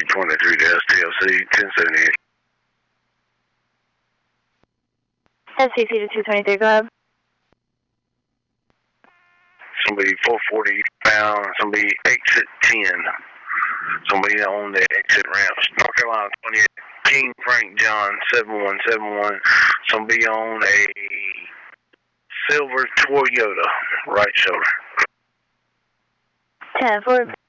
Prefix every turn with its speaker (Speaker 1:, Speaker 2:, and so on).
Speaker 1: 23 to STLC 1078.
Speaker 2: STC to 223, go ahead.
Speaker 1: Somebody 440 bound, somebody exit 10. Somebody on the exit ramps. North Carolina 28. King Frank John 7171. Somebody on a silver Toyota, right shoulder.
Speaker 2: 10-4.